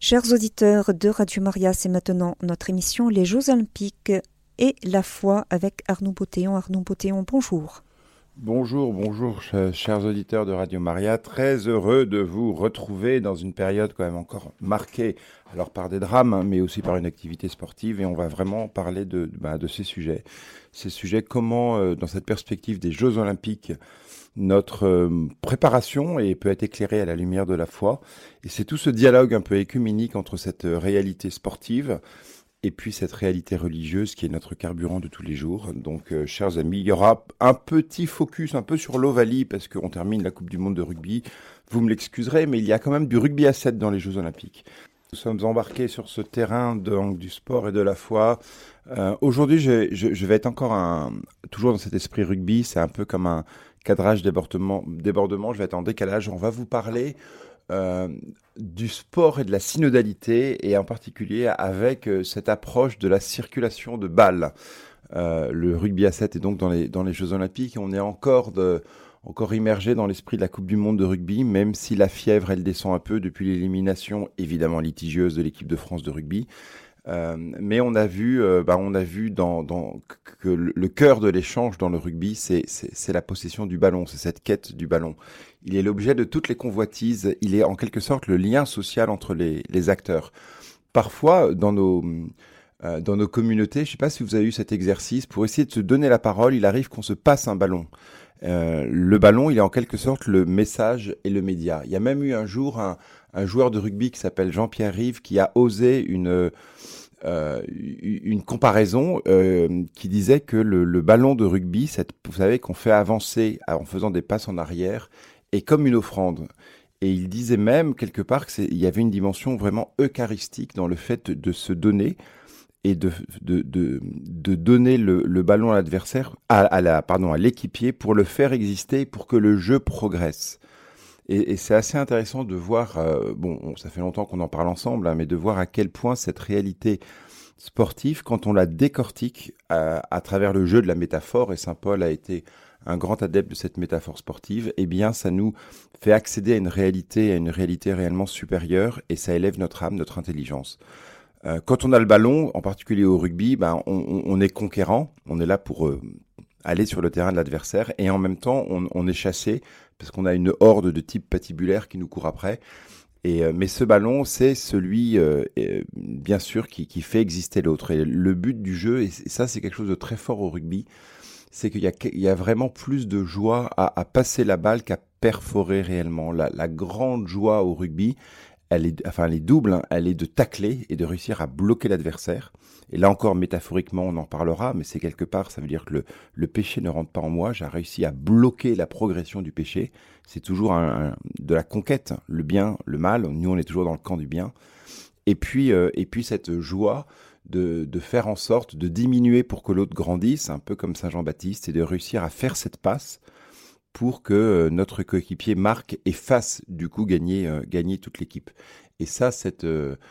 Chers auditeurs de Radio Maria, c'est maintenant notre émission Les Jeux Olympiques et la foi avec Arnaud Botéon. Arnaud Botéon, bonjour. Bonjour, chers auditeurs de Radio Maria. Très heureux de vous retrouver dans une période quand même encore marquée, alors par des drames, mais aussi par une activité sportive. Et on va vraiment parler de ces sujets. Ces sujets, comment, dans cette perspective des Jeux Olympiques, notre préparation peut être éclairée à la lumière de la foi. Et c'est tout ce dialogue un peu écuménique entre cette réalité sportive et puis cette réalité religieuse qui est notre carburant de tous les jours. Donc, chers amis, il y aura un petit focus un peu sur l'Ovalie parce qu'on termine la Coupe du Monde de rugby. Vous me l'excuserez, mais il y a quand même du rugby à 7 dans les Jeux Olympiques. Nous sommes embarqués sur ce terrain du sport et de la foi. Aujourd'hui, je vais être encore toujours dans cet esprit rugby. C'est un peu comme un cadrage débordement. Je vais être en décalage. On va vous parler du sport et de la synodalité, et en particulier avec cette approche de la circulation de balles. Le rugby à 7 est donc dans les Jeux Olympiques. On est encore immergé dans l'esprit de la Coupe du Monde de rugby, même si la fièvre, elle descend un peu depuis l'élimination, évidemment litigieuse, de l'équipe de France de rugby. Mais on a vu que le cœur de l'échange dans le rugby, c'est la possession du ballon, c'est cette quête du ballon. Il est l'objet de toutes les convoitises, il est en quelque sorte le lien social entre les acteurs. Parfois, dans nos communautés, je ne sais pas si vous avez eu cet exercice, pour essayer de se donner la parole, il arrive qu'on se passe un ballon. Le ballon, il est en quelque sorte le message et le média. Il y a même eu un jour un joueur de rugby qui s'appelle Jean-Pierre Rive qui a osé une comparaison qui disait que le ballon de rugby, vous savez qu'on fait avancer en faisant des passes en arrière, est comme une offrande. Et il disait même quelque part qu'il y avait une dimension vraiment eucharistique dans le fait de se donner et de donner le ballon à l'adversaire, à l'équipier, pour le faire exister, pour que le jeu progresse. Et c'est assez intéressant de voir, ça fait longtemps qu'on en parle ensemble, mais de voir à quel point cette réalité sportive, quand on la décortique à travers le jeu de la métaphore, et Saint Paul a été un grand adepte de cette métaphore sportive, eh bien ça nous fait accéder à une réalité réellement supérieure, et ça élève notre âme, notre intelligence. Quand on a le ballon, en particulier au rugby, on est conquérant, on est là pour aller sur le terrain de l'adversaire, et en même temps on est chassé parce qu'on a une horde de type patibulaire qui nous court après. Mais ce ballon, c'est celui, bien sûr, qui fait exister l'autre. Et le but du jeu, et ça c'est quelque chose de très fort au rugby, c'est qu'il y a vraiment plus de joie à passer la balle qu'à perforer réellement. La grande joie au rugby, elle est double, elle est de tacler et de réussir à bloquer l'adversaire. Et là encore, métaphoriquement, on en parlera, mais c'est quelque part, ça veut dire que le péché ne rentre pas en moi. J'ai réussi à bloquer la progression du péché. C'est toujours de la conquête, le bien, le mal. Nous, on est toujours dans le camp du bien. Et puis cette joie de faire en sorte de diminuer pour que l'autre grandisse, un peu comme Saint Jean-Baptiste, et de réussir à faire cette passe pour que notre coéquipier marque et fasse du coup gagner toute l'équipe. Et ça, cette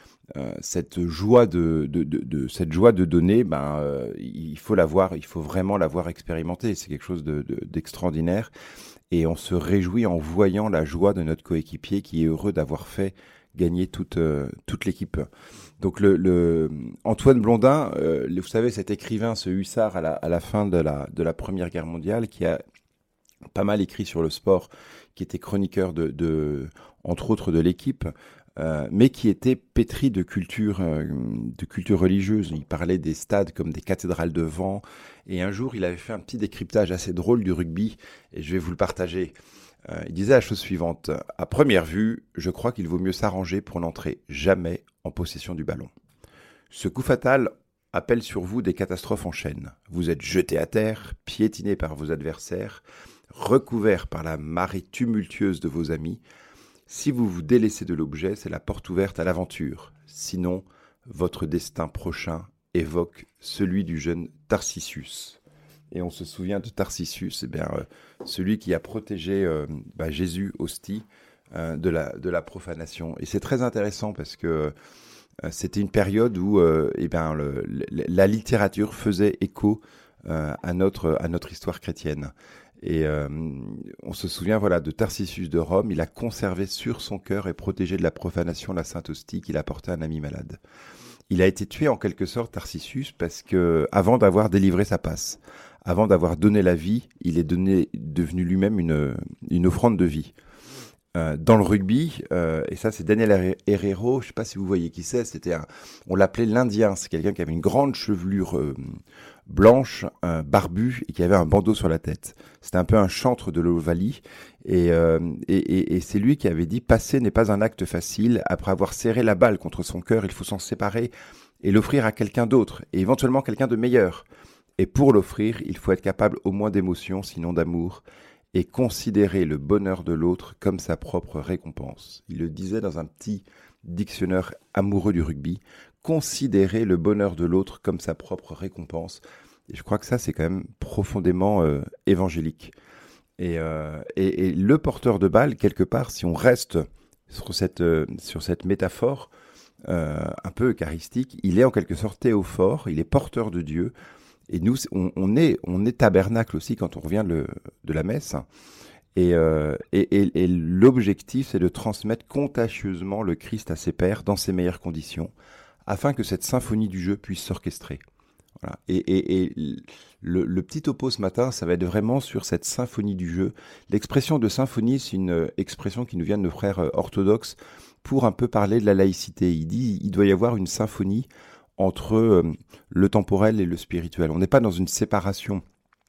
joie cette joie de donner, il faut vraiment l'avoir expérimenté. C'est quelque chose d'extraordinaire. Et on se réjouit en voyant la joie de notre coéquipier qui est heureux d'avoir fait gagner toute l'équipe. Donc Antoine Blondin, vous savez, cet écrivain, ce hussard à la fin de la Première Guerre mondiale, qui a pas mal écrit sur le sport, qui était chroniqueur entre autres de l'équipe, mais qui était pétri de culture religieuse. Il parlait des stades comme des cathédrales de vent, et un jour il avait fait un petit décryptage assez drôle du rugby, et je vais vous le partager. Il disait la chose suivante: à première vue, je crois qu'il vaut mieux s'arranger pour n'entrer jamais en possession du ballon. Ce coup fatal appelle sur vous des catastrophes en chaîne. Vous êtes jeté à terre, piétiné par vos adversaires, recouvert par la marée tumultueuse de vos amis. Si vous vous délaissez de l'objet, c'est la porte ouverte à l'aventure. Sinon, votre destin prochain évoque celui du jeune Tarcissus. Et on se souvient de Tarcissus, celui qui a protégé Jésus, hostie, de la profanation. Et c'est très intéressant parce que c'était une période où la littérature faisait écho à notre histoire chrétienne. Et on se souvient de Tarcissus de Rome. Il a conservé sur son cœur et protégé de la profanation la Sainte Hostie qu'il apportait à un ami malade. Il a été tué en quelque sorte, Tarcissus, parce que avant d'avoir délivré sa passe, avant d'avoir donné la vie, il est devenu lui-même une offrande de vie. Dans le rugby, et ça c'est Daniel Herrero, je ne sais pas si vous voyez qui c'est, on l'appelait l'Indien, c'est quelqu'un qui avait une grande chevelure blanche, barbu, et qui avait un bandeau sur la tête. C'était un peu un chantre de l'Ovalie, et c'est lui qui avait dit « Passer n'est pas un acte facile, après avoir serré la balle contre son cœur, il faut s'en séparer et l'offrir à quelqu'un d'autre, et éventuellement quelqu'un de meilleur. Et pour l'offrir, il faut être capable au moins d'émotion, sinon d'amour, et considérer le bonheur de l'autre comme sa propre récompense. » Il le disait dans un petit dictionnaire amoureux du rugby, considérer le bonheur de l'autre comme sa propre récompense. Et je crois que ça, c'est quand même profondément évangélique. Et le porteur de balle, quelque part, si on reste sur cette métaphore un peu eucharistique, il est en quelque sorte théophore, il est porteur de Dieu. Et nous, on est tabernacle aussi quand on revient de la messe. Et l'objectif, c'est de transmettre contagieusement le Christ à ses pairs dans ses meilleures conditions, afin que cette symphonie du jeu puisse s'orchestrer. Voilà. Et le petit topo ce matin, ça va être vraiment sur cette symphonie du jeu. L'expression de symphonie, c'est une expression qui nous vient de nos frères orthodoxes pour un peu parler de la laïcité. Il dit il doit y avoir une symphonie entre le temporel et le spirituel. On n'est pas dans une séparation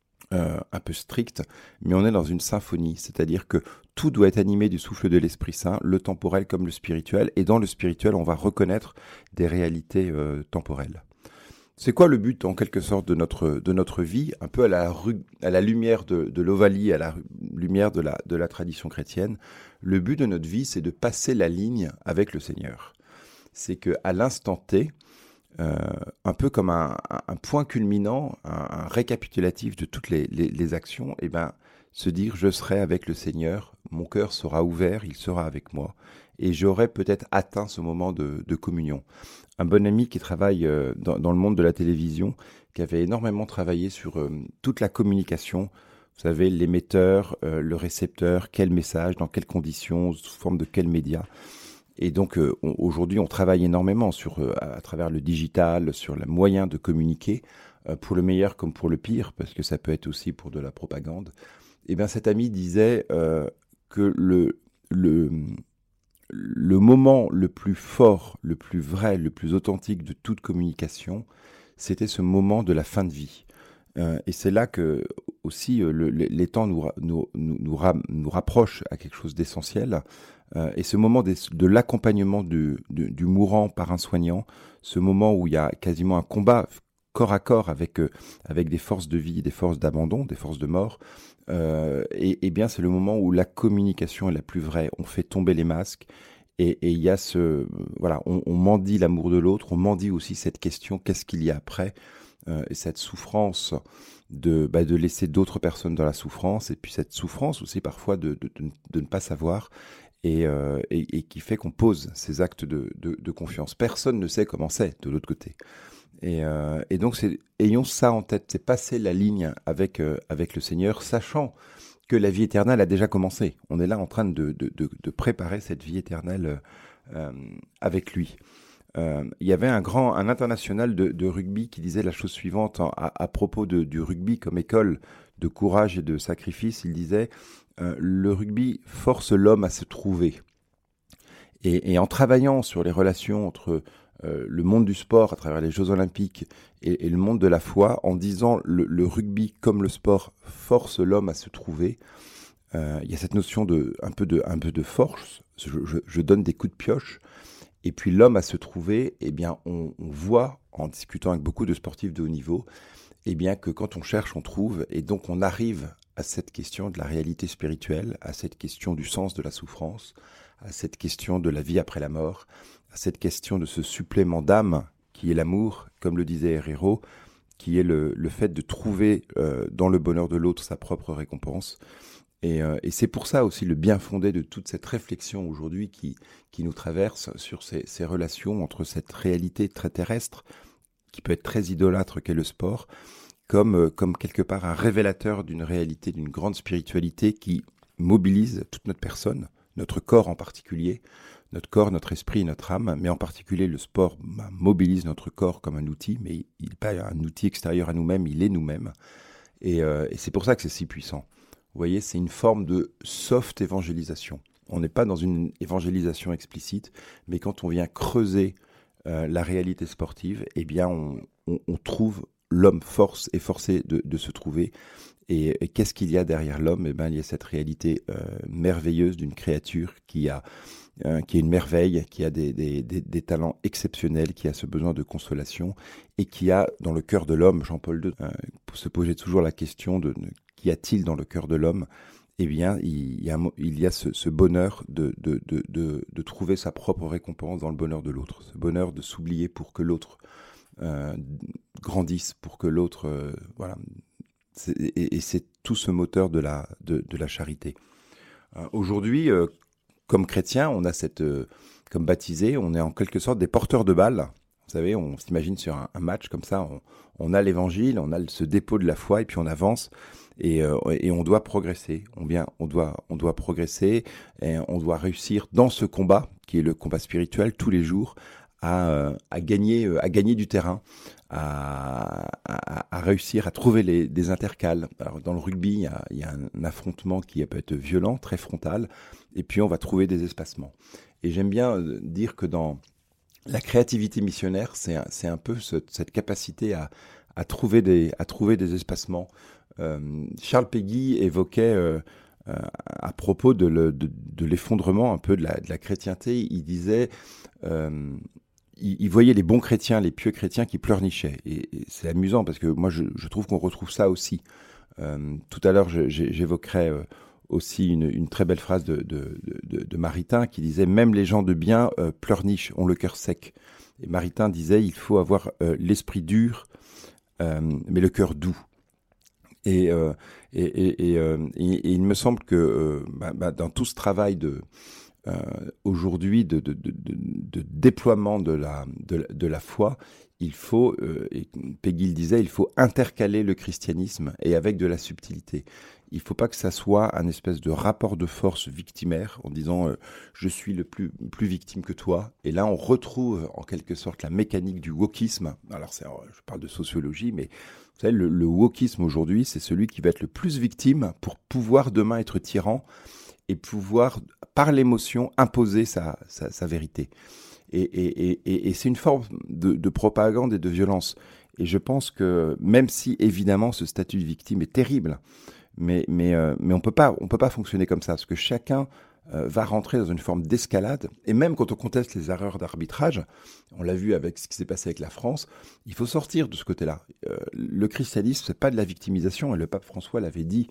un peu stricte, mais on est dans une symphonie, c'est-à-dire que tout doit être animé du souffle de l'Esprit Saint, le temporel comme le spirituel, et dans le spirituel, on va reconnaître des réalités temporelles. C'est quoi le but, en quelque sorte, de notre vie, un peu à la lumière de l'Ovalie, à la lumière de la tradition chrétienne? Le but de notre vie, c'est de passer la ligne avec le Seigneur. C'est qu'à l'instant T, un peu comme un point culminant, un récapitulatif de toutes les actions, et se dire je serai avec le Seigneur, mon cœur sera ouvert, il sera avec moi, et j'aurai peut-être atteint ce moment de communion. Un bon ami qui travaille dans le monde de la télévision, qui avait énormément travaillé sur toute la communication, vous savez, l'émetteur, le récepteur, quel message, dans quelles conditions, sous forme de quel média. Et donc aujourd'hui, on travaille énormément à travers le digital, sur le moyen de communiquer, pour le meilleur comme pour le pire, parce que ça peut être aussi pour de la propagande. Et bien cet ami disait que le moment le plus fort, le plus vrai, le plus authentique de toute communication, c'était ce moment de la fin de vie. Et c'est là que aussi les temps nous rapprochent à quelque chose d'essentiel. Et ce moment de l'accompagnement du mourant par un soignant, ce moment où il y a quasiment un combat corps à corps avec des forces de vie, des forces d'abandon, des forces de mort, et bien c'est le moment où la communication est la plus vraie. On fait tomber les masques et il y a on mendie l'amour de l'autre, on mendie aussi cette question, qu'est-ce qu'il y a après, et cette souffrance de laisser d'autres personnes dans la souffrance, et puis cette souffrance aussi parfois de ne pas savoir, et qui fait qu'on pose ces actes de confiance. Personne ne sait comment c'est de l'autre côté. Et donc, ayons ça en tête, c'est passer la ligne avec le Seigneur, sachant que la vie éternelle a déjà commencé. On est là en train de préparer cette vie éternelle avec lui. Il y avait un international de rugby qui disait la chose suivante à propos du rugby comme école de courage et de sacrifice. Il disait le rugby force l'homme à se trouver. Et en travaillant sur les relations entre le monde du sport à travers les Jeux Olympiques et le monde de la foi, en disant le rugby comme le sport force l'homme à se trouver, il y a cette notion un peu de force. Je donne des coups de pioche. Et puis l'homme à se trouver, eh bien, on voit, en discutant avec beaucoup de sportifs de haut niveau, eh bien, que quand on cherche, on trouve. Et donc on arrive à cette question de la réalité spirituelle, à cette question du sens de la souffrance, à cette question de la vie après la mort, à cette question de ce supplément d'âme qui est l'amour, comme le disait Herrero, qui est le fait de trouver dans le bonheur de l'autre sa propre récompense. Et c'est pour ça aussi le bien fondé de toute cette réflexion aujourd'hui qui nous traverse sur ces relations entre cette réalité très terrestre, qui peut être très idolâtre qu'est le sport, comme quelque part un révélateur d'une réalité, d'une grande spiritualité qui mobilise toute notre personne, notre corps en particulier, notre corps, notre esprit, notre âme, mais en particulier le sport mobilise notre corps comme un outil, mais il n'est pas un outil extérieur à nous-mêmes, il est nous-mêmes. Et c'est pour ça que c'est si puissant. Vous voyez, c'est une forme de soft évangélisation. On n'est pas dans une évangélisation explicite, mais quand on vient creuser la réalité sportive, eh bien on trouve l'homme force est forcé de se trouver. Et qu'est-ce qu'il y a derrière l'homme? Eh bien, il y a cette réalité merveilleuse d'une créature qui est une merveille, qui a des talents exceptionnels, qui a ce besoin de consolation et qui a dans le cœur de l'homme, Jean-Paul II se posait toujours la question de qu'y a-t-il dans le cœur de l'homme? Eh bien, il y a ce bonheur de trouver sa propre récompense dans le bonheur de l'autre, ce bonheur de s'oublier pour que l'autre grandisse, pour que l'autre... voilà. Et c'est tout ce moteur de la charité. Aujourd'hui, comme chrétiens, on a comme baptisés, on est en quelque sorte des porteurs de balles. Vous savez, on s'imagine sur un match comme ça, on a l'évangile, on a ce dépôt de la foi et puis on avance et on doit progresser. On doit progresser et on doit réussir dans ce combat qui est le combat spirituel tous les jours à gagner du terrain, à réussir à trouver des intercales. Alors, dans le rugby, il y a un affrontement qui peut être violent, très frontal, et puis on va trouver des espacements. Et j'aime bien dire que dans la créativité missionnaire, c'est un peu cette capacité à trouver des espacements. Charles Péguy évoquait à propos de l'effondrement un peu de la chrétienté, il disait... il voyait les bons chrétiens, les pieux chrétiens qui pleurnichaient. Et c'est amusant parce que moi, je trouve qu'on retrouve ça aussi. Tout à l'heure, j'évoquerai aussi une très belle phrase de Maritain qui disait « Même les gens de bien pleurnichent, ont le cœur sec ». Et Maritain disait « Il faut avoir l'esprit dur, mais le cœur doux ». Et il me semble que dans tout ce travail aujourd'hui de déploiement de la foi, il faut, et Péguy le disait, il faut intercaler le christianisme et avec de la subtilité. Il ne faut pas que ça soit un espèce de rapport de force victimaire en disant je suis le plus victime que toi. Et là, on retrouve en quelque sorte la mécanique du wokisme. Alors, je parle de sociologie, mais vous savez, le wokisme aujourd'hui, c'est celui qui va être le plus victime pour pouvoir demain être tyran et pouvoir, par l'émotion, imposer sa vérité. Et c'est une forme de propagande et de violence. Et je pense que, même si, évidemment, ce statut de victime est terrible, mais on peut pas fonctionner comme ça, parce que chacun va rentrer dans une forme d'escalade. Et même quand on conteste les erreurs d'arbitrage, on l'a vu avec ce qui s'est passé avec la France, il faut sortir de ce côté-là. Le christianisme, c'est pas de la victimisation, et le pape François l'avait dit,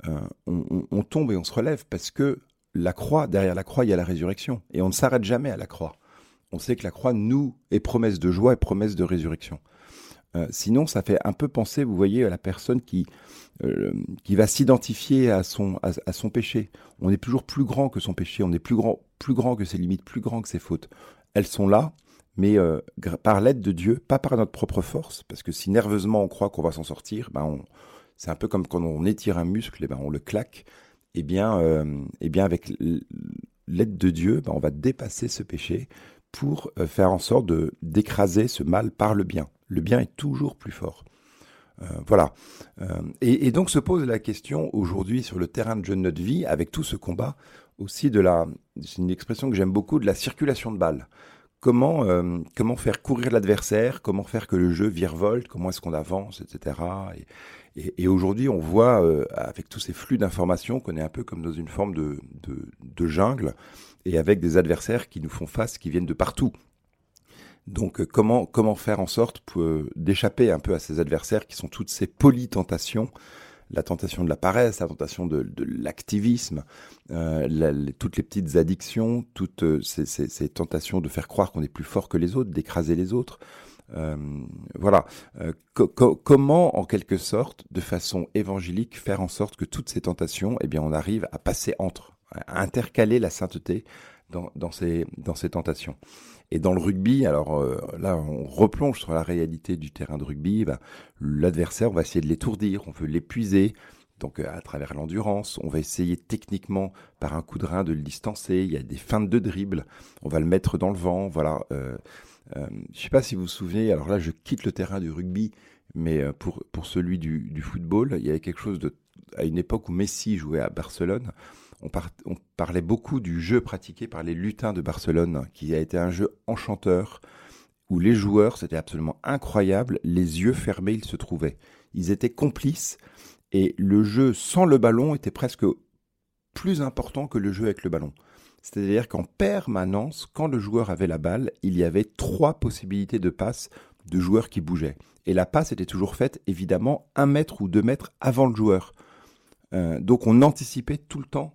on tombe et on se relève, parce que derrière la croix, il y a la résurrection. Et on ne s'arrête jamais à la croix. On sait que la croix, nous, est promesse de joie et promesse de résurrection. Sinon, ça fait un peu penser, vous voyez, à la personne qui va s'identifier à son péché. On est toujours plus grand que son péché, on est plus grand que ses limites, plus grand que ses fautes. Elles sont là, mais par l'aide de Dieu, pas par notre propre force, parce que si nerveusement on croit qu'on va s'en sortir, c'est un peu comme quand on étire un muscle, on le claque. Eh bien, avec l'aide de Dieu, on va dépasser ce péché pour faire en sorte d'écraser ce mal par le bien. Le bien est toujours plus fort. Voilà. Et donc se pose la question aujourd'hui sur le terrain de jeu de notre vie, avec tout ce combat aussi c'est une expression que j'aime beaucoup, de la circulation de balles. Comment faire courir l'adversaire, comment faire que le jeu virevolte, comment est-ce qu'on avance, etc. Et aujourd'hui, on voit, avec tous ces flux d'informations, qu'on est un peu comme dans une forme de jungle, et avec des adversaires qui nous font face, qui viennent de partout. Donc, comment faire en sorte d'échapper un peu à ces adversaires qui sont toutes ces polytentations, la tentation de la paresse, la tentation de l'activisme, toutes les petites addictions, toutes ces tentations de faire croire qu'on est plus fort que les autres, d'écraser les autres. Voilà. Comment, en quelque sorte, de façon évangélique, faire en sorte que toutes ces tentations, on arrive à passer à intercaler la sainteté dans ces tentations. Et dans le rugby, alors là, on replonge sur la réalité du terrain de rugby. L'adversaire, on va essayer de l'étourdir, on veut l'épuiser. Donc à travers l'endurance, on va essayer techniquement par un coup de rein de le distancer. Il y a des feintes de dribble. On va le mettre dans le vent. Voilà. Je ne sais pas si vous vous souvenez. Alors là, je quitte le terrain du rugby, mais pour celui du football, il y avait quelque chose à une époque où Messi jouait à Barcelone. On parlait beaucoup du jeu pratiqué par les lutins de Barcelone, qui a été un jeu enchanteur, où les joueurs, c'était absolument incroyable, les yeux fermés, ils se trouvaient. Ils étaient complices, et le jeu sans le ballon était presque plus important que le jeu avec le ballon. C'est-à-dire qu'en permanence, quand le joueur avait la balle, il y avait 3 possibilités de passe de joueurs qui bougeaient. Et la passe était toujours faite, évidemment, 1 mètre ou 2 mètres avant le joueur. Donc on anticipait tout le temps.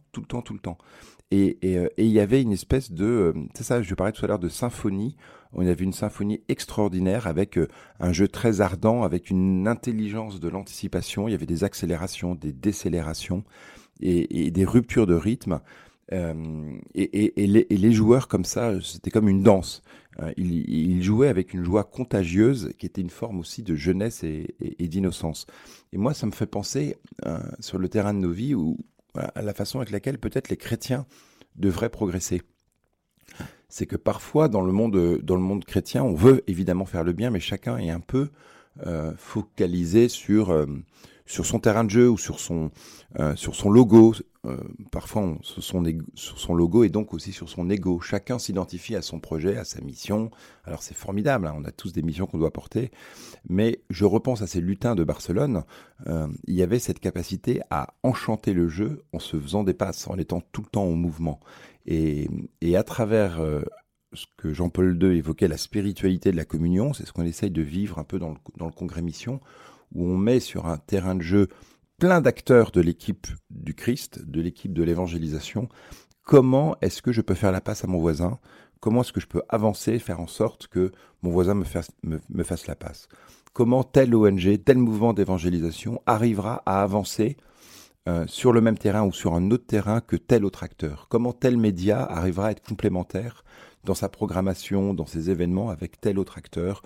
Et il y avait une espèce de... c'est ça, je parlais tout à l'heure de symphonie. On avait une symphonie extraordinaire avec un jeu très ardent, avec une intelligence de l'anticipation. Il y avait des accélérations, des décélérations et des ruptures de rythme. Et les joueurs comme ça, c'était comme une danse. Ils jouaient avec une joie contagieuse qui était une forme aussi de jeunesse et d'innocence. Et moi, ça me fait penser sur le terrain de nos vies à la façon avec laquelle peut-être les chrétiens devraient progresser. C'est que parfois, dans le monde chrétien, on veut évidemment faire le bien, mais chacun est un peu focalisé sur son terrain de jeu ou sur son logo. Parfois, sur son logo et donc aussi sur son ego. Chacun s'identifie à son projet, à sa mission. Alors c'est formidable, hein, on a tous des missions qu'on doit porter. Mais je repense à ces lutins de Barcelone. Il y avait cette capacité à enchanter le jeu en se faisant des passes, en étant tout le temps en mouvement. Et à travers ce que Jean-Paul II évoquait, la spiritualité de la communion, c'est ce qu'on essaye de vivre un peu dans le Congrès Mission, où on met sur un terrain de jeu plein d'acteurs de l'équipe du Christ, de l'équipe de l'évangélisation. Comment est-ce que je peux faire la passe à mon voisin ? Comment est-ce que je peux avancer, faire en sorte que mon voisin me fasse la passe ? Comment telle ONG, tel mouvement d'évangélisation arrivera à avancer sur le même terrain ou sur un autre terrain que tel autre acteur ? Comment tel média arrivera à être complémentaire dans sa programmation, dans ses événements avec tel autre acteur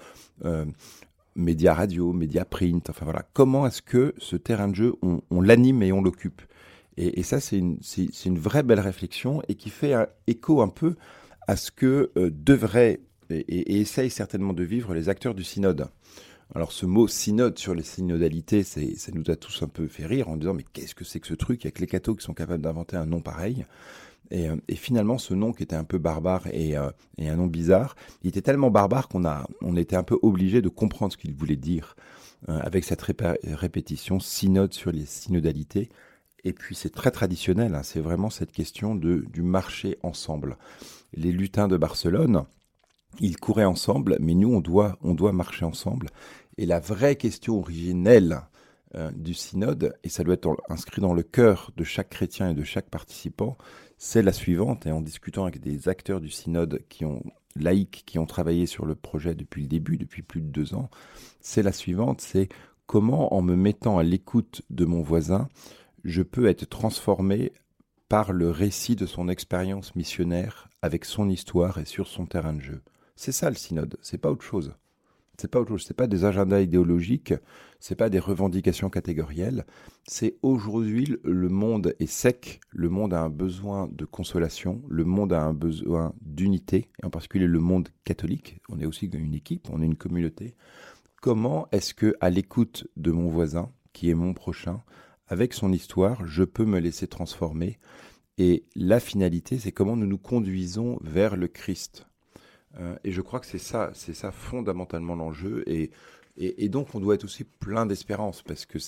médias radio, médias print, enfin voilà. Comment est-ce que ce terrain de jeu, on l'anime et on l'occupe ? Et ça, c'est une vraie belle réflexion et qui fait écho un peu à ce que devraient et essayent certainement de vivre les acteurs du synode. Alors ce mot synode sur les synodalités, ça nous a tous un peu fait rire en disant mais qu'est-ce que c'est que ce truc ? Il y a que les cathos qui sont capables d'inventer un nom pareil. Et finalement, ce nom qui était un peu barbare et un nom bizarre, il était tellement barbare on était un peu obligé de comprendre ce qu'il voulait dire avec cette répétition, synode sur les synodalités. Et puis c'est très traditionnel, hein, c'est vraiment cette question du marcher ensemble. Les lutins de Barcelone, ils couraient ensemble, mais nous, on doit marcher ensemble. Et la vraie question originelle du synode, et ça doit être inscrit dans le cœur de chaque chrétien et de chaque participant, c'est la suivante, et en discutant avec des acteurs du synode laïcs qui ont travaillé sur le projet depuis le début, depuis plus de 2 ans, c'est la suivante, c'est comment en me mettant à l'écoute de mon voisin, je peux être transformé par le récit de son expérience missionnaire avec son histoire et sur son terrain de jeu. C'est ça le synode, c'est pas autre chose. C'est pas des agendas idéologiques, c'est pas des revendications catégorielles. C'est aujourd'hui, le monde est sec, le monde a un besoin de consolation, le monde a un besoin d'unité, et en particulier le monde catholique. On est aussi une équipe, on est une communauté. Comment est-ce que, à l'écoute de mon voisin, qui est mon prochain, avec son histoire, je peux me laisser transformer ? Et la finalité, c'est comment nous nous conduisons vers le Christ. Et je crois que c'est ça fondamentalement l'enjeu. Et donc, on doit être aussi plein d'espérance parce que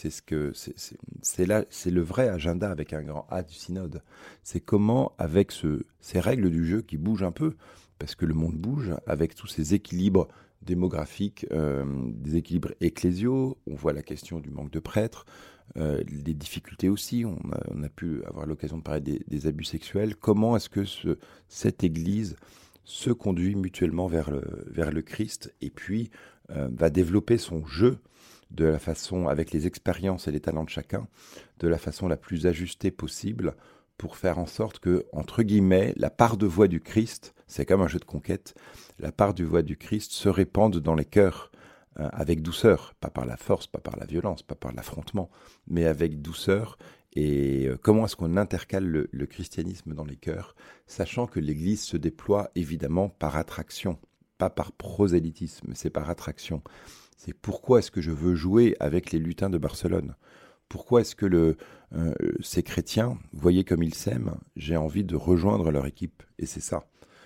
c'est le vrai agenda avec un grand A du synode. C'est comment, avec ces règles du jeu qui bougent un peu, parce que le monde bouge, avec tous ces équilibres démographiques, des équilibres ecclésiaux, on voit la question du manque de prêtres, les difficultés aussi, on a pu avoir l'occasion de parler des abus sexuels. Comment est-ce que cette Église se conduit mutuellement vers le Christ et puis va développer son jeu de la façon, avec les expériences et les talents de chacun, de la façon la plus ajustée possible pour faire en sorte que, entre guillemets, la part de voix du Christ, c'est comme un jeu de conquête, la part de voix du Christ se répande dans les cœurs avec douceur, pas par la force, pas par la violence, pas par l'affrontement, mais avec douceur. Et comment est-ce qu'on intercale le christianisme dans les cœurs, sachant que l'Église se déploie évidemment par attraction, pas par prosélytisme, c'est par attraction. C'est pourquoi est-ce que je veux jouer avec les lutins de Barcelone ? Pourquoi est-ce que ces chrétiens, voyez comme ils s'aiment, j'ai envie de rejoindre leur équipe. Et c'est ça.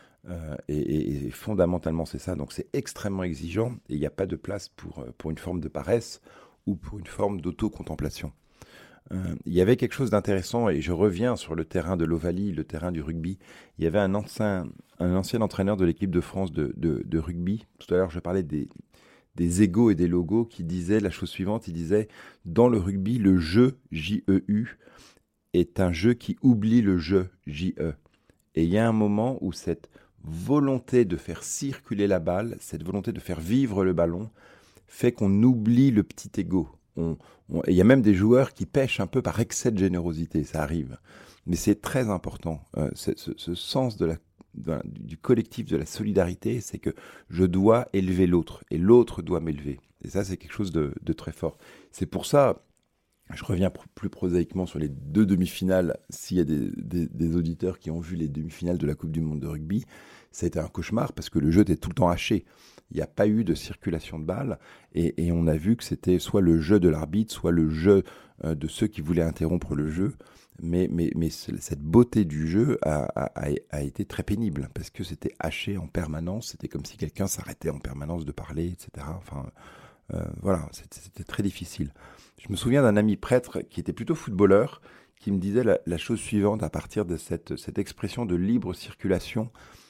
Et fondamentalement, c'est ça. Donc c'est extrêmement exigeant et il n'y a pas de place pour une forme de paresse ou pour une forme d'auto-contemplation. Il y avait quelque chose d'intéressant, et je reviens sur le terrain de l'Ovalie, le terrain du rugby. Il y avait un ancien entraîneur de l'équipe de France de rugby. Tout à l'heure, je parlais des égos et des logos, qui disait la chose suivante. Il disait, dans le rugby, le jeu, J-E-U, est un jeu qui oublie le jeu, J-E. Et il y a un moment où cette volonté de faire circuler la balle, cette volonté de faire vivre le ballon, fait qu'on oublie le petit égo. Et il y a même des joueurs qui pêchent un peu par excès de générosité, ça arrive. Mais c'est très important, ce sens du collectif, de la solidarité, c'est que je dois élever l'autre, et l'autre doit m'élever. Et ça, c'est quelque chose de très fort. C'est pour ça, je reviens plus prosaïquement sur les 2 demi-finales. S'il y a des auditeurs qui ont vu les demi-finales de la Coupe du Monde de rugby, ça a été un cauchemar parce que le jeu était tout le temps haché. Il n'y a pas eu de circulation de balles et on a vu que c'était soit le jeu de l'arbitre, soit le jeu de ceux qui voulaient interrompre le jeu. Mais cette beauté du jeu a été très pénible parce que c'était haché en permanence. C'était comme si quelqu'un s'arrêtait en permanence de parler, etc. Enfin, voilà, c'était très difficile. Je me souviens d'un ami prêtre qui était plutôt footballeur, qui me disait la chose suivante à partir de cette expression de libre circulation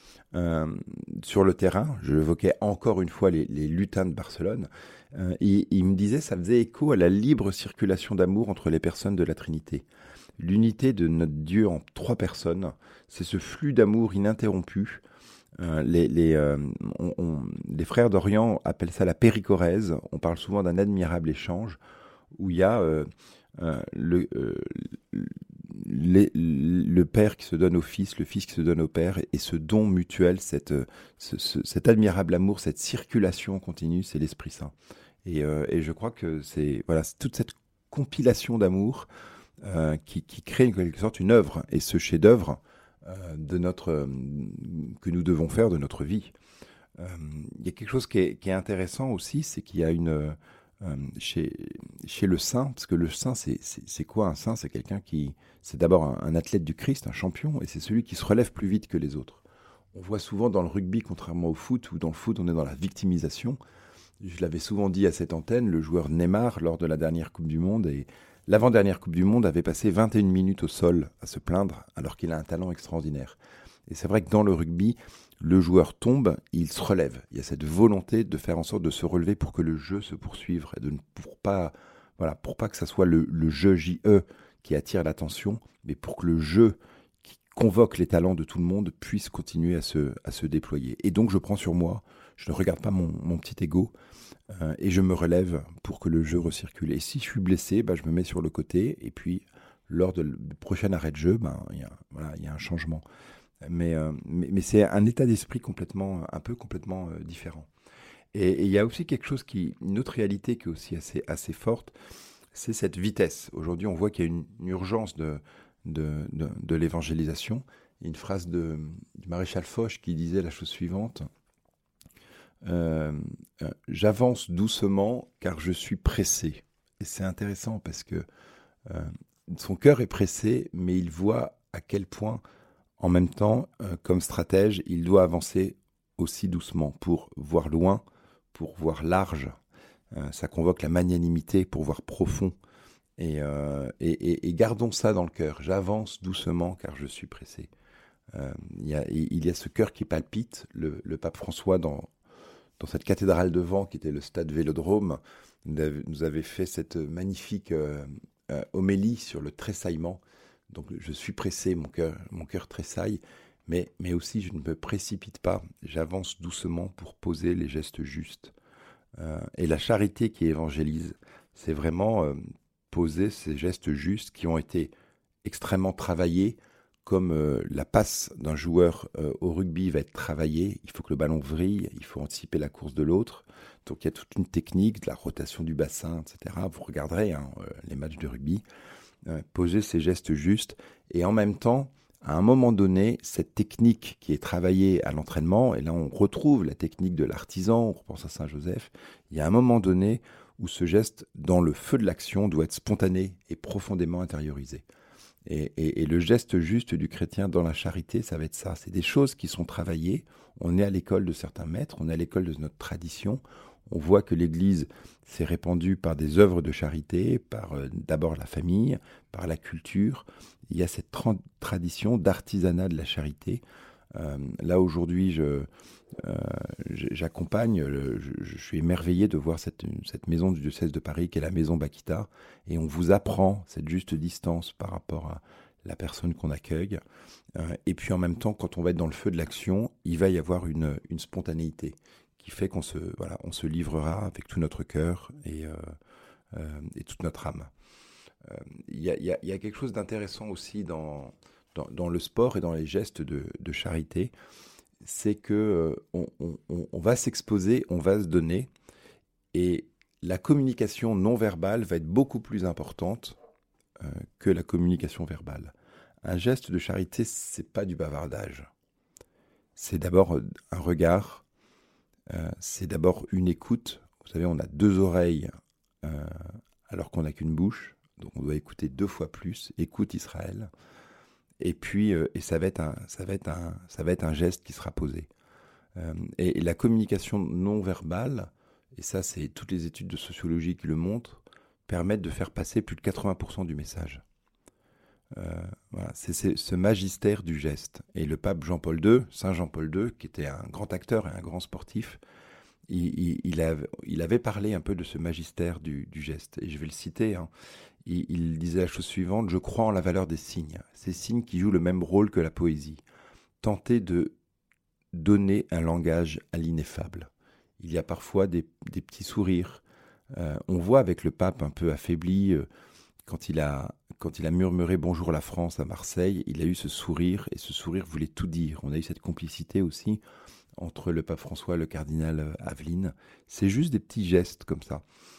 sur le terrain. Je évoquais encore une fois les lutins de Barcelone. Il me disait ça faisait écho à la libre circulation d'amour entre les personnes de la Trinité. L'unité de notre Dieu en 3 personnes, c'est ce flux d'amour ininterrompu. Les frères d'Orient appellent ça la périchorèse. On parle souvent d'un admirable échange où il y a le père qui se donne au fils, le fils qui se donne au père, et ce don mutuel, cet admirable amour, cette circulation continue, c'est l'Esprit Saint. Et je crois que c'est toute cette compilation d'amour qui crée en quelque sorte une œuvre, et ce chef-d'œuvre que nous devons faire de notre vie. Il y a quelque chose qui est intéressant aussi, c'est qu'il y a chez le saint, parce que le saint, c'est quoi un saint ? C'est quelqu'un c'est d'abord un athlète du Christ, un champion, et c'est celui qui se relève plus vite que les autres. On voit souvent dans le rugby, contrairement au foot, où dans le foot, on est dans la victimisation. Je l'avais souvent dit à cette antenne, le joueur Neymar, lors de la dernière Coupe du Monde, et l'avant-dernière Coupe du Monde, avait passé 21 minutes au sol à se plaindre, alors qu'il a un talent extraordinaire. Et c'est vrai que dans le rugby, le joueur tombe, il se relève. Il y a cette volonté de faire en sorte de se relever pour que le jeu se poursuive, et pour pas que ça soit le jeu JE qui attire l'attention, mais pour que le jeu qui convoque les talents de tout le monde puisse continuer à se déployer. Et donc je prends sur moi, je ne regarde pas mon petit ego, et je me relève pour que le jeu recircule. Et si je suis blessé, je me mets sur le côté, et puis lors du prochain arrêt de jeu, il y a un changement. Mais c'est un état d'esprit complètement différent. Et il y a aussi quelque chose une autre réalité qui est aussi assez forte, c'est cette vitesse. Aujourd'hui, on voit qu'il y a une urgence de l'évangélisation. Il y a une phrase du maréchal Foch qui disait la chose suivante, j'avance doucement car je suis pressé. Et c'est intéressant parce que son cœur est pressé, mais il voit à quel point, en même temps, comme stratège, il doit avancer aussi doucement pour voir loin, pour voir large. Ça convoque la magnanimité pour voir profond. Et gardons ça dans le cœur. J'avance doucement car je suis pressé. Il y a ce cœur qui palpite. Le pape François, dans cette cathédrale de Vent, qui était le stade Vélodrome, nous avait fait cette magnifique homélie sur le tressaillement. Donc je suis pressé, mon cœur tressaille, mais aussi je ne me précipite pas, j'avance doucement pour poser les gestes justes. Et la charité qui évangélise, c'est vraiment poser ces gestes justes qui ont été extrêmement travaillés comme la passe d'un joueur au rugby va être travaillée, il faut que le ballon vrille, il faut anticiper la course de l'autre. Donc il y a toute une technique, de la rotation du bassin, etc. Vous regarderez les matchs de rugby, poser ces gestes justes. Et en même temps, à un moment donné, cette technique qui est travaillée à l'entraînement, et là on retrouve la technique de l'artisan, on repense à Saint-Joseph, il y a un moment donné où ce geste, dans le feu de l'action, doit être spontané et profondément intériorisé. Et le geste juste du chrétien dans la charité, ça va être ça. C'est des choses qui sont travaillées. On est à l'école de certains maîtres, on est à l'école de notre tradition. On voit que l'Église s'est répandue par des œuvres de charité, par d'abord la famille, par la culture. Il y a cette tradition d'artisanat de la charité. Là, aujourd'hui, j'accompagne, je suis émerveillé de voir cette maison du diocèse de Paris, qui est la maison Bakita, et on vous apprend cette juste distance par rapport à la personne qu'on accueille. Et puis en même temps, quand on va être dans le feu de l'action, il va y avoir une spontanéité qui fait qu'on se livrera avec tout notre cœur et toute notre âme. Il y a quelque chose d'intéressant aussi dans le sport et dans les gestes de charité, c'est que on va s'exposer, on va se donner, et la communication non verbale va être beaucoup plus importante que la communication verbale. Un geste de charité, c'est pas du bavardage. C'est d'abord un regard, c'est d'abord une écoute. Vous savez, on a 2 oreilles alors qu'on n'a qu'une bouche, donc on doit écouter 2 fois plus. Écoute Israël. Et puis, ça va être un geste qui sera posé. Et la communication non verbale, et ça, c'est toutes les études de sociologie qui le montrent, permettent de faire passer plus de 80% du message. Voilà, c'est ce magistère du geste. Et le pape Jean-Paul II, Saint Jean-Paul II, qui était un grand acteur et un grand sportif, il avait parlé un peu de ce magistère du geste. Et je vais le citer, hein. Il disait la chose suivante: je crois en la valeur des signes, ces signes qui jouent le même rôle que la poésie. Tenter de donner un langage à l'ineffable. Il y a parfois des petits sourires. On voit avec le pape un peu affaibli, quand il a murmuré bonjour la France à Marseille, il a eu ce sourire, et ce sourire voulait tout dire. On a eu cette complicité aussi entre le pape François et le cardinal Aveline. C'est juste des petits gestes comme ça.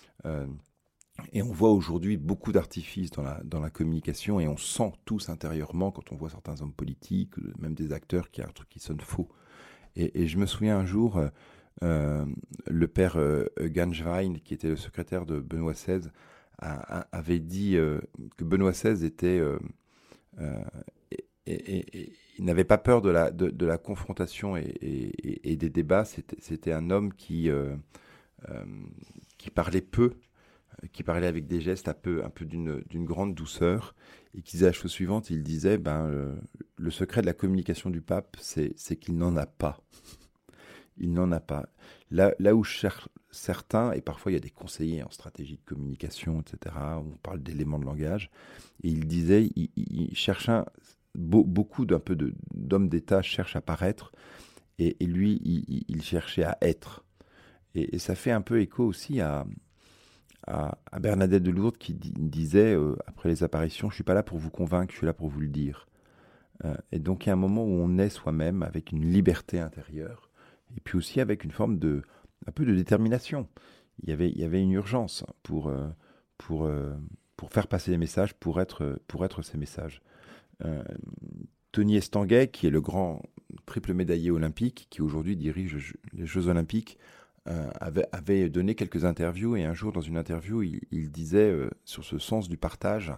Et on voit aujourd'hui beaucoup d'artifices dans la communication, et on sent tous intérieurement, quand on voit certains hommes politiques, même des acteurs, qu'il y a un truc qui sonne faux. Et je me souviens un jour, le père Ganschwein, qui était le secrétaire de Benoît XVI, avait dit que Benoît XVI était... et il n'avait pas peur de la confrontation et des débats. C'était un homme qui parlait peu, qui parlait avec des gestes un peu d'une grande douceur, et qui disait la chose suivante. Il disait, le secret de la communication du pape, c'est qu'il n'en a pas. Il n'en a pas. Là où certains, et parfois il y a des conseillers en stratégie de communication, etc., on parle d'éléments de langage, et il disait, il cherche beaucoup d'hommes d'État cherchent à paraître, et lui, il cherchait à être. Et ça fait un peu écho aussi à Bernadette de Lourdes, qui disait, après les apparitions: je ne suis pas là pour vous convaincre, je suis là pour vous le dire. Et donc il y a un moment où on est soi-même, avec une liberté intérieure, et puis aussi avec une forme un peu de détermination. Il y avait une urgence pour faire passer les messages, pour être ces messages. Tony Estanguet, qui est le grand triple médaillé olympique, qui aujourd'hui dirige les Jeux Olympiques, avait donné quelques interviews, et un jour, dans une interview, il disait sur ce sens du partage,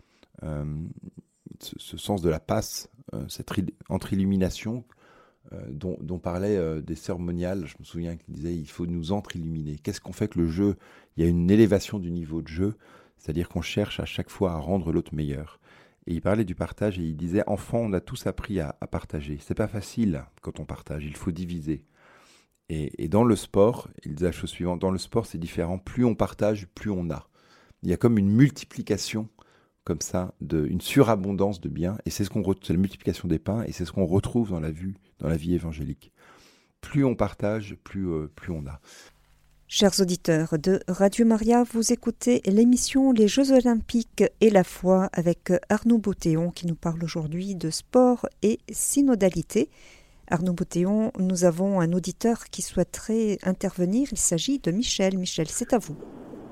ce sens de la passe, cette entre-illumination dont parlaient des cérémoniales. Je me souviens qu'il disait: il faut nous entre-illuminer. Qu'est-ce qu'on fait que le jeu, il y a une élévation du niveau de jeu, c'est-à-dire qu'on cherche à chaque fois à rendre l'autre meilleur. Et il parlait du partage, et il disait: enfant, on a tous appris à partager. C'est pas facile quand on partage, il faut diviser. Et dans le sport, il disait la chose suivante: dans le sport, c'est différent. Plus on partage, plus on a. Il y a comme une multiplication, comme ça, une surabondance de biens. Et c'est c'est la multiplication des pains, et c'est ce qu'on retrouve dans la vie évangélique. Plus on partage, plus on a. Chers auditeurs de Radio Maria, vous écoutez l'émission Les Jeux Olympiques et la foi avec Arnaud Beautéon qui nous parle aujourd'hui de sport et synodalité. Arnaud Beautéon, nous avons un auditeur qui souhaiterait intervenir. Il s'agit de Michel. Michel, c'est à vous.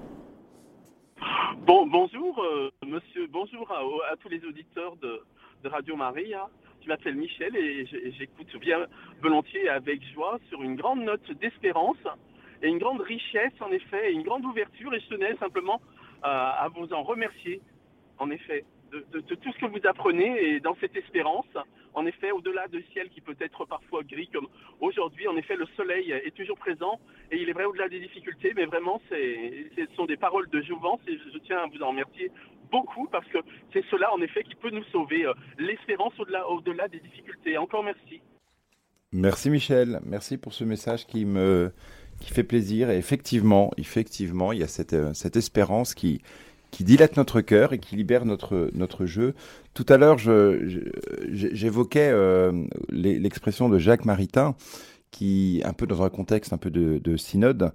Bonjour, monsieur. Bonjour à tous les auditeurs de Radio Maria. Je m'appelle Michel et j'écoute bien volontiers et avec joie sur une grande note d'espérance et une grande richesse, en effet, et une grande ouverture. Et je tenais simplement à vous en remercier, en effet, de tout ce que vous apprenez et dans cette espérance. En effet, au-delà du ciel qui peut être parfois gris comme aujourd'hui, en effet, le soleil est toujours présent et il est vrai au-delà des difficultés, mais vraiment, ce sont des paroles de jouvence et je tiens à vous en remercier beaucoup parce que c'est cela, en effet, qui peut nous sauver, l'espérance au-delà des difficultés. Encore merci. Merci Michel, merci pour ce message qui fait plaisir. Et effectivement, il y a cette espérance qui dilate notre cœur et qui libère notre jeu. Tout à l'heure, j'évoquais l'expression de Jacques Maritain, qui, un peu dans un contexte un peu de synode,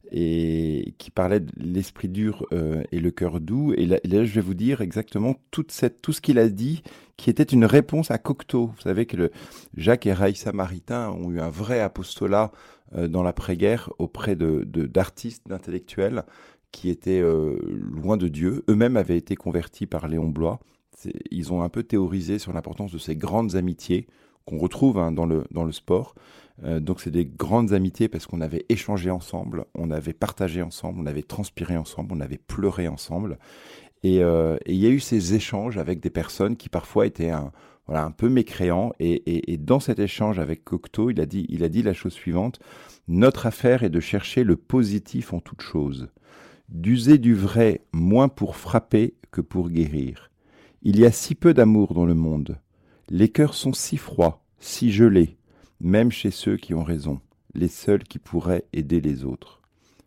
et qui parlait de l'esprit dur et le cœur doux. Et là, je vais vous dire exactement tout ce qu'il a dit, qui était une réponse à Cocteau. Vous savez que Jacques et Raïssa Maritain ont eu un vrai apostolat dans l'après-guerre auprès d'artistes, d'intellectuels qui étaient loin de Dieu. Eux-mêmes avaient été convertis par Léon Bloy. Ils ont un peu théorisé sur l'importance de ces grandes amitiés qu'on retrouve dans le sport. Donc c'est des grandes amitiés parce qu'on avait échangé ensemble, on avait partagé ensemble, on avait transpiré ensemble, on avait pleuré ensemble. Et il y a eu ces échanges avec des personnes qui parfois étaient un peu mécréants. Et dans cet échange avec Cocteau, il a dit la chose suivante: notre affaire est de chercher le positif en toute chose, d'user du vrai moins pour frapper que pour guérir. Il y a si peu d'amour dans le monde. Les cœurs sont si froids, si gelés, même chez ceux qui ont raison, les seuls qui pourraient aider les autres.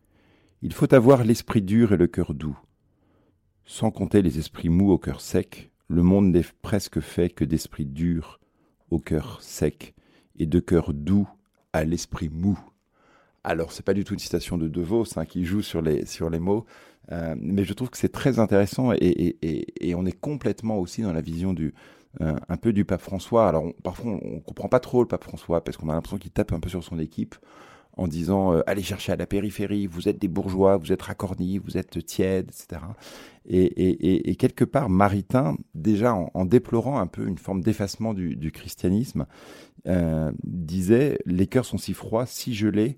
Il faut avoir l'esprit dur et le cœur doux. Sans compter les esprits mous au cœur sec, le monde n'est presque fait que d'esprits durs au cœur sec et de cœur doux à l'esprit mou. Alors, c'est pas du tout une citation de De Vos qui joue sur les mots, mais je trouve que c'est très intéressant et on est complètement aussi dans la vision un peu du pape François. Alors, parfois, on comprend pas trop le pape François parce qu'on a l'impression qu'il tape un peu sur son équipe en disant allez chercher à la périphérie, vous êtes des bourgeois, vous êtes racornis, vous êtes tièdes, etc. Et quelque part, Maritain, déjà en déplorant un peu une forme d'effacement du christianisme, disait les cœurs sont si froids, si gelés.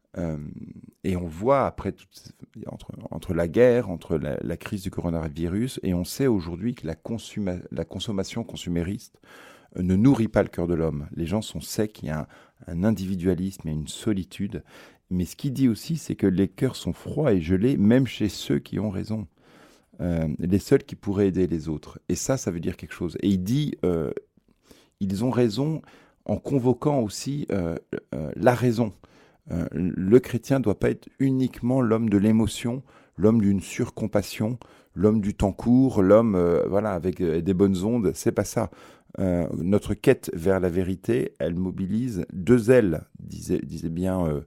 Et on voit après entre la guerre, entre la crise du coronavirus, et on sait aujourd'hui que la consommation consumériste ne nourrit pas le cœur de l'homme. Les gens sont secs, il y a un individualisme, il y a une solitude. Mais ce qu'il dit aussi, c'est que les cœurs sont froids et gelés, même chez ceux qui ont raison. Les seuls qui pourraient aider les autres. Et ça veut dire quelque chose. Et il dit, ils ont raison en convoquant aussi la raison. Le chrétien ne doit pas être uniquement l'homme de l'émotion, l'homme d'une surcompassion, l'homme du temps court, l'homme avec des bonnes ondes. C'est pas ça. Notre quête vers la vérité, elle mobilise deux ailes, disait bien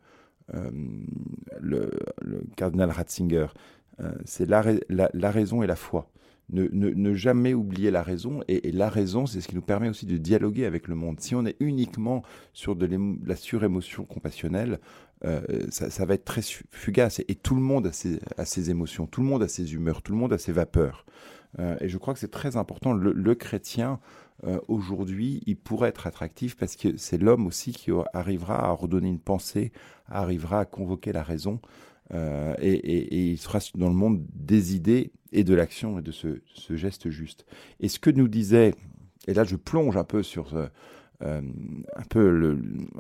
le cardinal Ratzinger. C'est la raison et la foi. Ne jamais oublier la raison, et la raison, c'est ce qui nous permet aussi de dialoguer avec le monde. Si on est uniquement sur de la surémotion compassionnelle, ça va être très fugace, et tout le monde a ses émotions, tout le monde a ses humeurs, tout le monde a ses vapeurs. Et je crois que c'est très important. Le chrétien, aujourd'hui, il pourrait être attractif parce que c'est l'homme aussi qui arrivera à redonner une pensée, arrivera à convoquer la raison, et il sera dans le monde des idées et de l'action et de ce geste juste. Et ce que nous disait, et là je plonge un peu sur un peu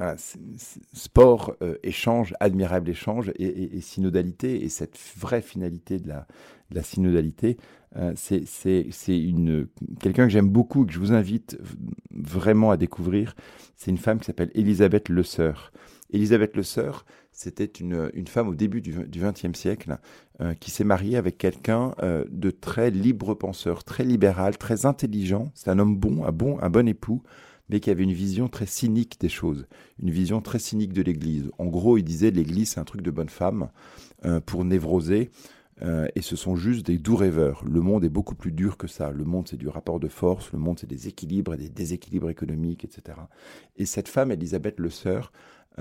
sport, échange, admirable échange et synodalité, et cette vraie finalité de la synodalité, c'est quelqu'un que j'aime beaucoup, que je vous invite vraiment à découvrir. C'est une femme qui s'appelle Élisabeth Le Sœur. Élisabeth Le Sœur, c'était une femme au début du XXe siècle qui s'est mariée avec quelqu'un de très libre penseur, très libéral, très intelligent. C'est un homme bon, un bon époux, mais qui avait une vision très cynique des choses, une vision très cynique de l'Église. En gros, il disait l'Église, c'est un truc de bonne femme pour névroser, et ce sont juste des doux rêveurs. Le monde est beaucoup plus dur que ça. Le monde, c'est du rapport de force, le monde, c'est des équilibres et des déséquilibres économiques, etc. Et cette femme, Elisabeth Le Sœur,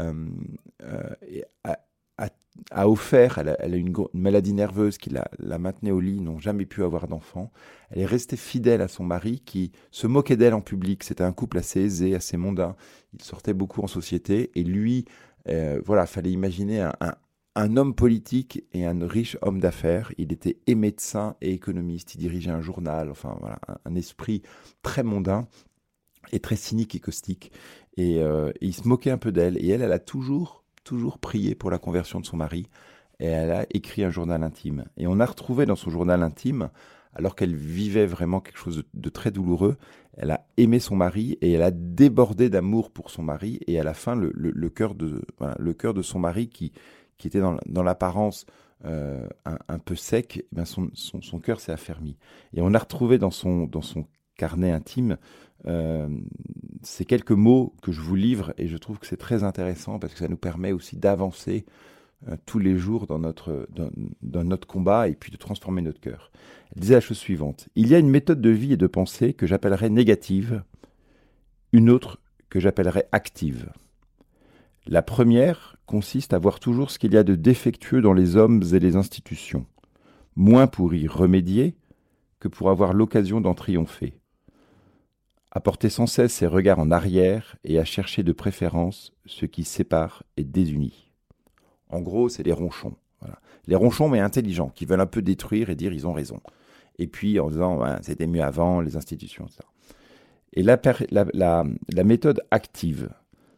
a offert, elle a une maladie nerveuse qui la maintenait au lit, ils n'ont jamais pu avoir d'enfant. Elle est restée fidèle à son mari qui se moquait d'elle en public. C'était un couple assez aisé, assez mondain. Il sortait beaucoup en société et lui, fallait imaginer un homme politique et un riche homme d'affaires. Il était et médecin et économiste, il dirigeait un journal, enfin voilà, un esprit très mondain et très cynique et caustique. Et il se moquait un peu d'elle. Et elle a toujours prié pour la conversion de son mari, et elle a écrit un journal intime. Et on a retrouvé dans son journal intime, alors qu'elle vivait vraiment quelque chose de très douloureux, elle a aimé son mari et elle a débordé d'amour pour son mari, et à la fin, le cœur de son mari qui était dans l'apparence un peu sec, eh bien son cœur s'est affermi. Et on a retrouvé dans son carnet intime ces quelques mots que je vous livre, et je trouve que c'est très intéressant parce que ça nous permet aussi d'avancer tous les jours dans notre combat et puis de transformer notre cœur. Elle disait la chose suivante: il y a une méthode de vie et de pensée que j'appellerais négative, une autre que j'appellerais active. La première consiste à voir toujours ce qu'il y a de défectueux dans les hommes et les institutions, moins pour y remédier que pour avoir l'occasion d'en triompher. À porter sans cesse ses regards en arrière et à chercher de préférence ce qui sépare et désunit. En gros, c'est les ronchons. Voilà. Les ronchons, mais intelligents, qui veulent un peu détruire et dire ils ont raison. Et puis en disant c'était mieux avant, les institutions, etc. Et la méthode active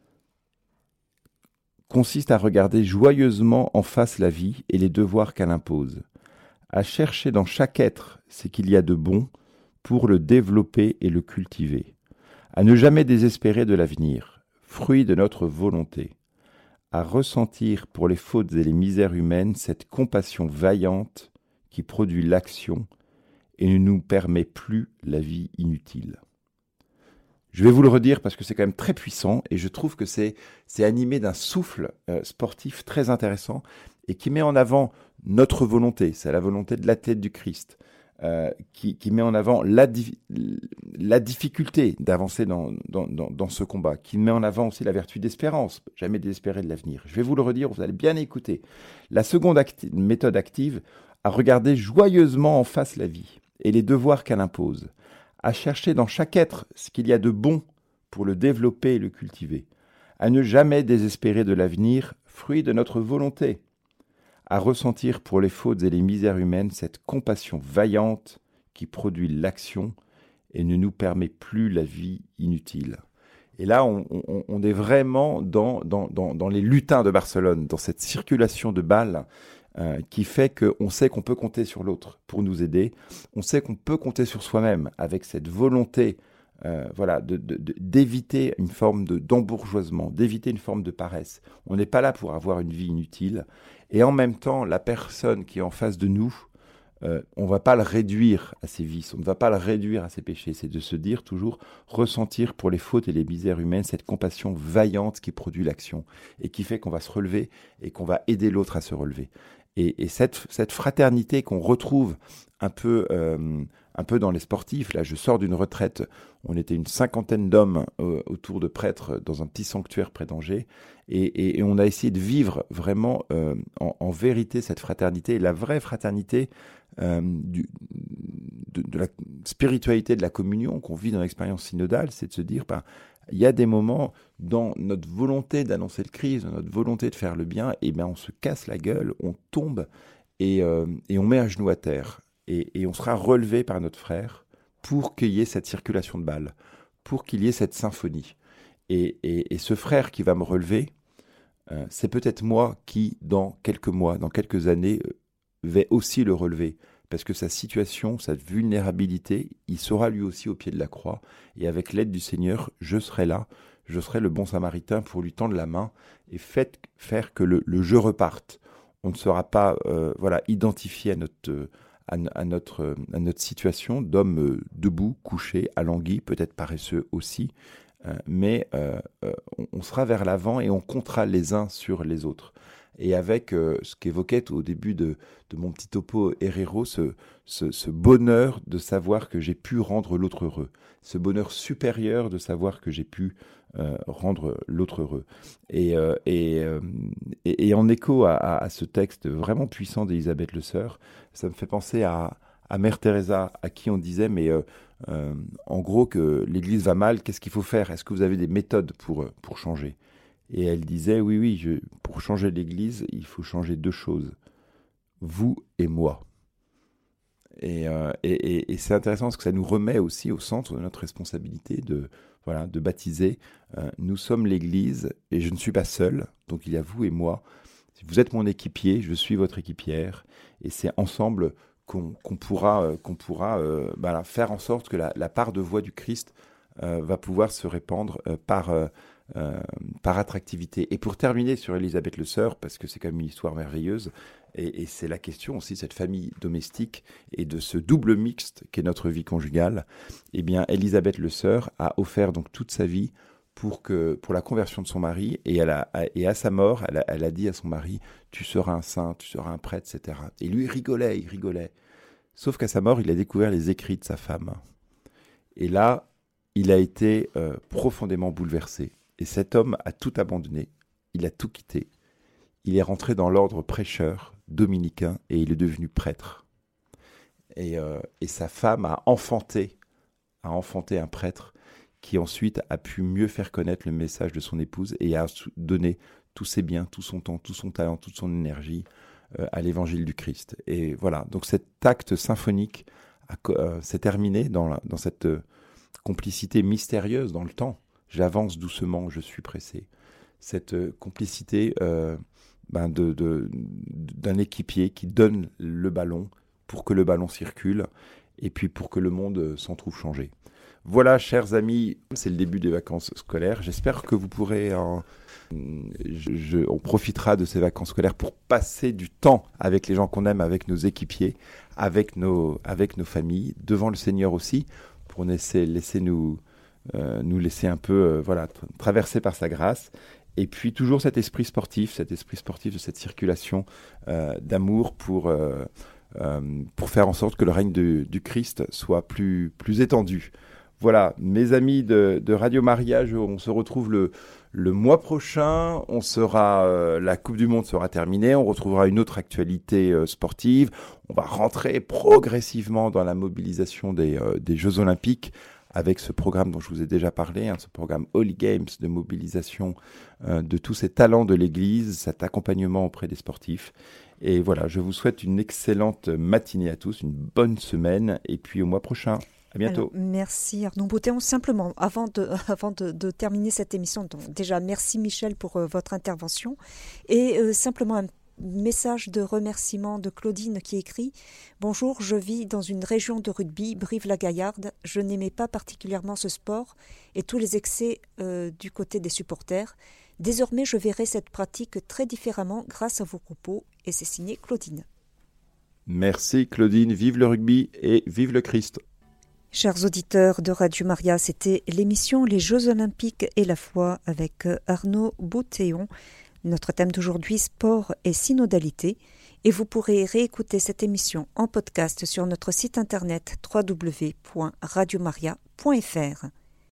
consiste à regarder joyeusement en face la vie et les devoirs qu'elle impose, à chercher dans chaque être ce qu'il y a de bon pour le développer et le cultiver, à ne jamais désespérer de l'avenir, fruit de notre volonté, à ressentir pour les fautes et les misères humaines cette compassion vaillante qui produit l'action et ne nous permet plus la vie inutile. Je vais vous le redire parce que c'est quand même très puissant et je trouve que c'est animé d'un souffle sportif très intéressant et qui met en avant notre volonté, c'est la volonté de l'athlète du Christ, qui met en avant la difficulté d'avancer dans ce combat, qui met en avant aussi la vertu d'espérance, jamais désespérer de l'avenir. Je vais vous le redire, vous allez bien écouter. La seconde méthode active, à regarder joyeusement en face la vie et les devoirs qu'elle impose, à chercher dans chaque être ce qu'il y a de bon pour le développer et le cultiver, à ne jamais désespérer de l'avenir, fruit de notre volonté, à ressentir pour les fautes et les misères humaines cette compassion vaillante qui produit l'action et ne nous permet plus la vie inutile. Et là, on est vraiment dans les lutins de Barcelone, dans cette circulation de balles qui fait qu'on sait qu'on peut compter sur l'autre pour nous aider, on sait qu'on peut compter sur soi-même avec cette volonté d'éviter une forme d'embourgeoisement, d'éviter une forme de paresse. On n'est pas là pour avoir une vie inutile. Et en même temps, la personne qui est en face de nous, on ne va pas le réduire à ses vices, on ne va pas le réduire à ses péchés. C'est de se dire toujours, ressentir pour les fautes et les misères humaines cette compassion vaillante qui produit l'action et qui fait qu'on va se relever et qu'on va aider l'autre à se relever. Et cette fraternité qu'on retrouve un peu dans les sportifs, là je sors d'une retraite, on était une 50aine d'hommes autour de prêtres dans un petit sanctuaire près d'Angers, et on a essayé de vivre vraiment en vérité cette fraternité, et la vraie fraternité de la spiritualité de la communion qu'on vit dans l'expérience synodale, c'est de se dire, il y a des moments dans notre volonté d'annoncer le Christ, dans notre volonté de faire le bien, et on se casse la gueule, on tombe et on met un genou à terre. Et on sera relevé par notre frère pour qu'il y ait cette circulation de balles, pour qu'il y ait cette symphonie. Et ce frère qui va me relever, c'est peut-être moi qui, dans quelques mois, dans quelques années, vais aussi le relever. Parce que sa situation, sa vulnérabilité, il sera lui aussi au pied de la croix. Et avec l'aide du Seigneur, je serai là, je serai le bon samaritain pour lui tendre la main et faire que le jeu reparte. On ne sera pas identifié à notre situation d'homme debout, couché, alangui, peut-être paresseux aussi, mais on sera vers l'avant et on comptera les uns sur les autres. Et avec ce qu'évoquait au début de mon petit topo Herrero, ce bonheur de savoir que j'ai pu rendre l'autre heureux, ce bonheur supérieur de savoir que j'ai pu rendre l'autre heureux. Et en écho à ce texte vraiment puissant d'Élisabeth Le Sœur, ça me fait penser à Mère Teresa, à qui on disait, mais en gros, que l'Église va mal, qu'est-ce qu'il faut faire? Est-ce que vous avez des méthodes pour changer? Et elle disait, oui, pour changer l'Église, il faut changer 2 choses, vous et moi. Et c'est intéressant parce que ça nous remet aussi au centre de notre responsabilité de baptiser. Nous sommes l'Église et je ne suis pas seul, donc il y a vous et moi. Vous êtes mon équipier, je suis votre équipière, et c'est ensemble qu'on pourra faire en sorte que la part de voix du Christ va pouvoir se répandre par attractivité. Et pour terminer sur Élisabeth Le Sœur, parce que c'est quand même une histoire merveilleuse, et c'est la question aussi de cette famille domestique et de ce double mixte qu'est notre vie conjugale, eh bien Élisabeth Le Sœur a offert donc toute sa vie pour la conversion de son mari, et à sa mort, elle a dit à son mari, tu seras un saint, tu seras un prêtre, etc. Et lui, il rigolait. Sauf qu'à sa mort, il a découvert les écrits de sa femme. Et là, il a été profondément bouleversé. Et cet homme a tout abandonné, il a tout quitté. Il est rentré dans l'ordre prêcheur dominicain et il est devenu prêtre. Et sa femme a enfanté un prêtre qui ensuite a pu mieux faire connaître le message de son épouse et a donné tous ses biens, tout son temps, tout son talent, toute son énergie à l'évangile du Christ. Et voilà, donc cet acte symphonique s'est terminé dans cette complicité mystérieuse dans le temps. J'avance doucement, je suis pressé. Cette complicité d'un équipier qui donne le ballon pour que le ballon circule et puis pour que le monde s'en trouve changé. Voilà, chers amis, c'est le début des vacances scolaires. J'espère que vous pourrez... on profitera de ces vacances scolaires pour passer du temps avec les gens qu'on aime, avec nos équipiers, avec nos familles, devant le Seigneur aussi, pour laisser nous laisser un peu traverser par sa grâce. Et puis toujours cet esprit sportif de cette circulation d'amour pour faire en sorte que le règne du Christ soit plus étendu. Voilà, mes amis de Radio Maria, on se retrouve le mois prochain. La Coupe du Monde sera terminée. On retrouvera une autre actualité sportive. On va rentrer progressivement dans la mobilisation des Jeux Olympiques avec ce programme dont je vous ai déjà parlé, ce programme Holy Games de mobilisation de tous ces talents de l'Église, cet accompagnement auprès des sportifs. Et voilà, je vous souhaite une excellente matinée à tous, une bonne semaine, et puis au mois prochain. À bientôt. Alors, merci Arnaud Bottéon. Simplement, avant de terminer cette émission, donc déjà merci Michel pour votre intervention. Et simplement un message de remerciement de Claudine qui écrit « Bonjour, je vis dans une région de rugby, Brive-la-Gaillarde. Je n'aimais pas particulièrement ce sport et tous les excès du côté des supporters. Désormais, je verrai cette pratique très différemment grâce à vos propos. » Et c'est signé Claudine. Merci Claudine, vive le rugby et vive le Christ. Chers auditeurs de Radio Maria, c'était l'émission Les Jeux Olympiques et la foi avec Arnaud Bottéon. Notre thème d'aujourd'hui, sport et synodalité. Et vous pourrez réécouter cette émission en podcast sur notre site internet www.radiomaria.fr.